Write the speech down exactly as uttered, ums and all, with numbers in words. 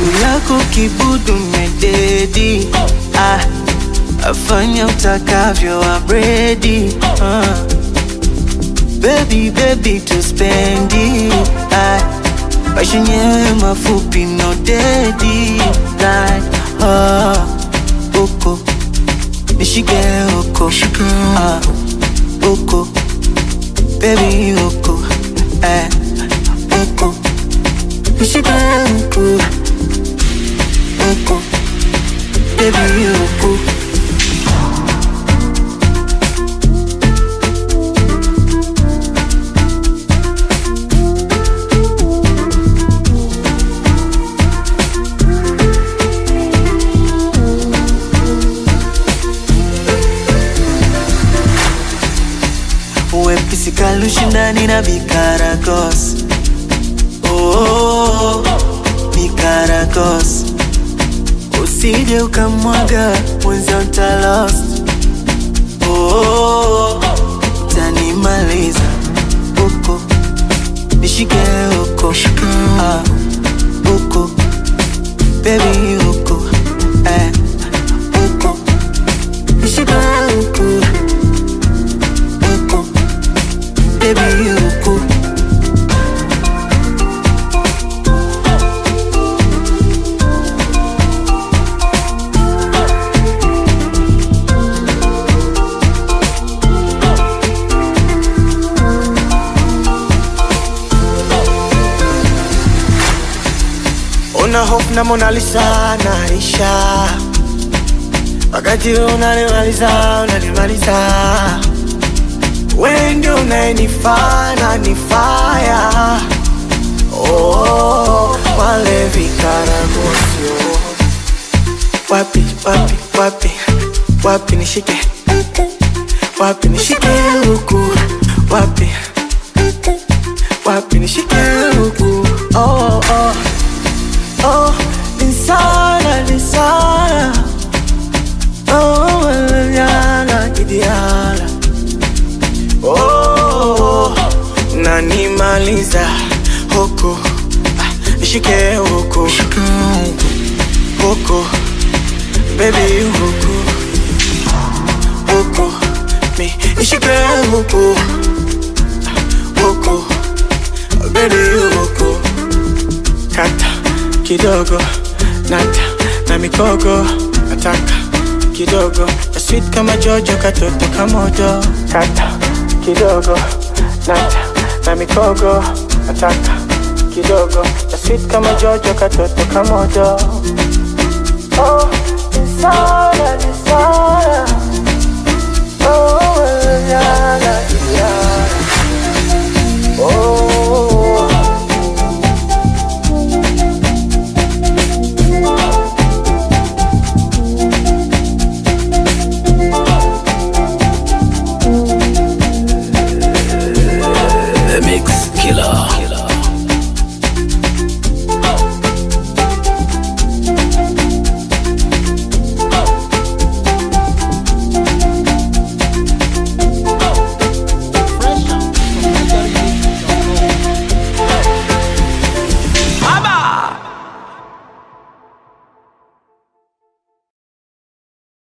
Juu yako kibudu mededi. Ah, afanya utakavyo I'm ready. uh. Baby, baby to spend it. Ah, maisha yenyewe mafupi no dedi. Like, oh, uko nishike uko, ah, uko baby uko, eh, uko nishike uko, uko baby uko. Wepisi kalushindani na bikaragos. Oh, oh, oh, bikaragos. Usije ukamwaga mwenza uta lost. Oh, oh, oh, utanimaliza. Uko nishike uko, ah, uko baby uko, eh, uko nishike uko, baby uko. Una hope na Mona Lisa naisha, wakati unanimaliza unanimaliza. Wewe ndio unanifanya nifaya. Oh, wale vikaragosio. Wapi, wapi, wapi, wapi nishike, wapi nishike huku, wapi, wapi nishike huku. Oh, oh, oh, insana, insana. Oh, yana kidiala. Oh, nanimaliza huku, ah, nishike huku, huku baby huku, huku mi nishike huku, huku baby huku. Kata kidogo nata na mikogo, nataka kidogo ya sweet kama Jojo, katoto kamodo. Kata kidogo nata na mikogo, nataka kidogo ya sweet kama Jojo, katoto kamodo. Oh, insana, insana. Oh.